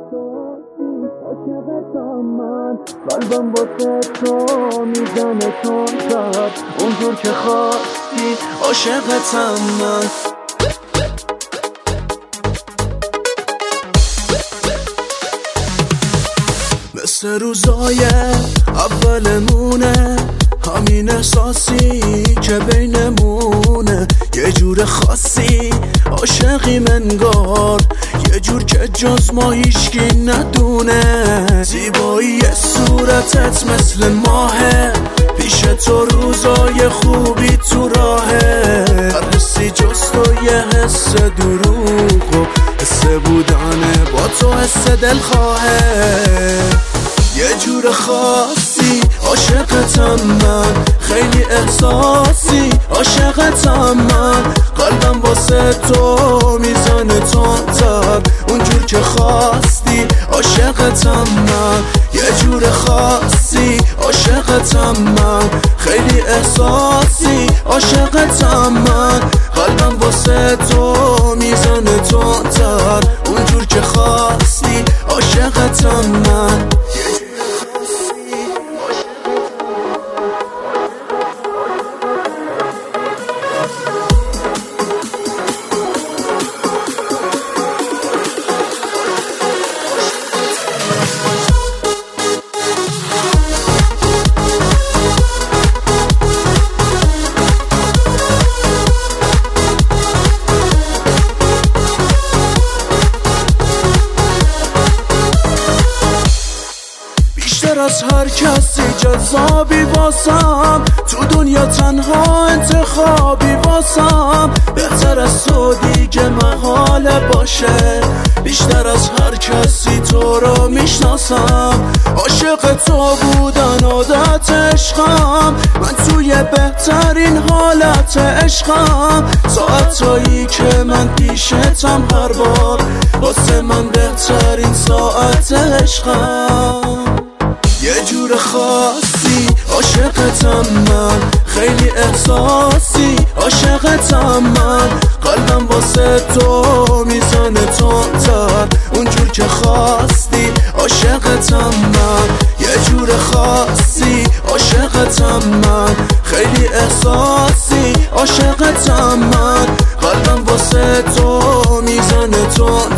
عاشقتم من، قلبم واسه تو میزنه تندتر اونجور که خواستی. عاشقتم من. مثل روزای اولمونه، همین احساسی که بینمونه، یه جور خاصی عاشقی منگار، یه جور که جز ما هیچکی ندونه. زیبایی صورتت مثل ماهه، پیش تو روزای خوبی تو راهه. هر حسی جز تو یه حس دروغ و حس بودن با تو حس دلخواهه. یه جور خاصی عاشقتم من، خیلی احساسی عاشقتم من. قلبم واسه تو میزنه تندتر اونجور که خواستی. عاشقتم من. یه جور خاصی عاشقتم من، خیلی احساسی عاشقتم من. قلبم واسه تو میزنه تندتر اونجور که خواستی. عاشقتم من. بیشتر از هر کسی جذابی واسم، تو دنیا تنها انتخابی واسم. بهتر از تو دیگه محاله باشه، بیشتر از هر کسی تو رو میشناسم. عاشق تو بودن عادت عشقم، من توی بهترین حالت عشقم. ساعتایی که من پیشتم هر بار، واسه من بهترین ساعت عشقم. یه جور خاصی عاشقتم من، خیلی احساسی عاشقتم من. قلبم واسه تو میزنه تندتر اونجور که خواستی. عاشقتم من. یه جور خاصی عاشقتم من، خیلی احساسی عاشقتم من. قلبم واسه تو میزنه تندتر